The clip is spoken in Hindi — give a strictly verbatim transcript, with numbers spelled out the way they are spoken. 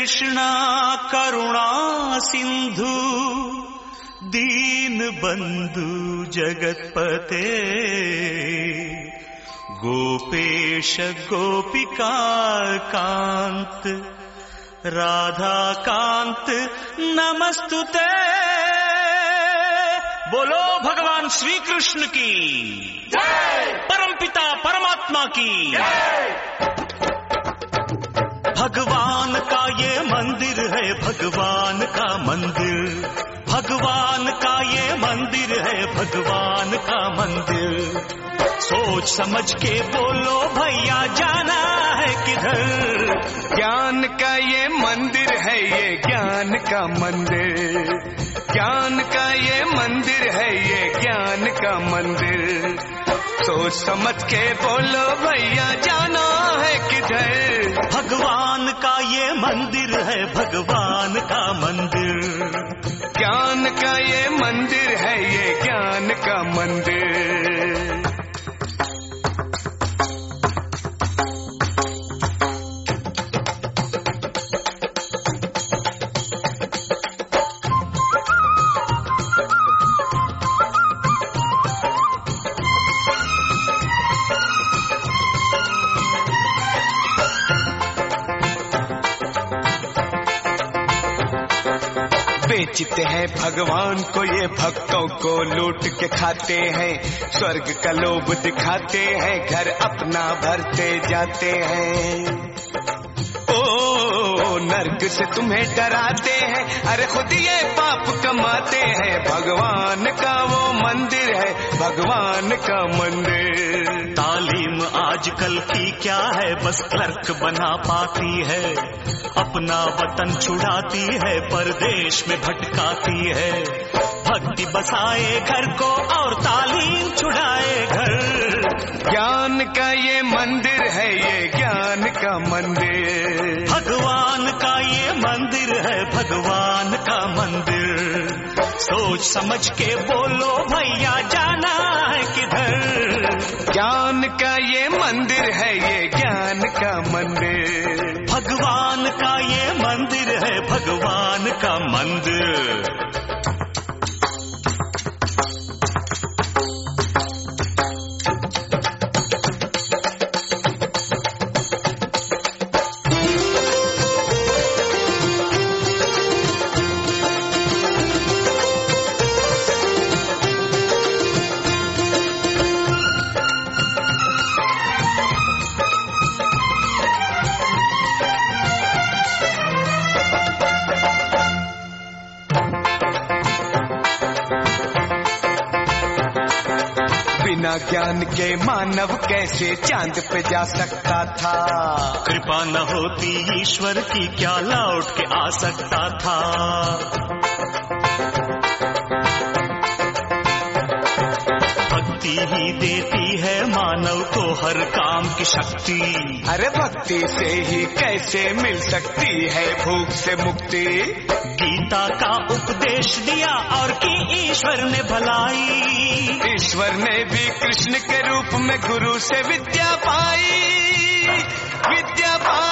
कृष्णा करुणा सिंधु दीन बंधु जगतपते गोपेश गोपिका कांत राधा कांत नमस्तुते। बोलो भगवान श्री कृष्ण की जय, परमपिता परमात्मा की जय। भगवान का ये मंदिर है, भगवान का मंदिर, भगवान का ये मंदिर है, भगवान का मंदिर। सोच समझ के बोलो भैया जाना है किधर। ज्ञान का ये मंदिर है, ये ज्ञान का मंदिर, ज्ञान का ये मंदिर है, ये ज्ञान का मंदिर। सोच समझ के बोलो भैया जाना है किधर। भगवान का ये मंदिर है, भगवान का मंदिर, ज्ञान का ये मंदिर है, ये ज्ञान का मंदिर। बेचते हैं भगवान को ये भक्तों को लूट के खाते हैं, स्वर्ग का लोभ दिखाते हैं, घर अपना भरते जाते हैं। ओ नर्क से तुम्हें डराते हैं, अरे खुद ये पाप कमाते हैं। भगवान का वो मंदिर है, भगवान का मंदिर। तालीम आजकल की क्या है, बस क्लर्क बना पाती है, अपना वतन छुड़ाती है, परदेश में भटकाती है। भक्ति बसाए घर को और तालीम छुड़ाए घर। ज्ञान का ये मंदिर है, ये ज्ञान का मंदिर। भगवान का ये मंदिर है, भगवान का मंदिर। सोच समझ के बोलो भैया जाना है किधर। ज्ञान का ये मंदिर है, ये ज्ञान का मंदिर। भगवान का ये मंदिर है, भगवान का मंदिर। बिना ज्ञान के मानव कैसे चांद पे जा सकता था। कृपा न होती ईश्वर की क्या लौट के आ सकता था। भक्ति ही देती है मानव को हर काम की शक्ति। अरे भक्ति से ही कैसे मिल सकती है भूख से मुक्ति। गीता का उपदेश दिया और की ईश्वर ने भलाई। ईश्वर ने भी कृष्ण के रूप में गुरु से विद्या पाई, विद्या पाई।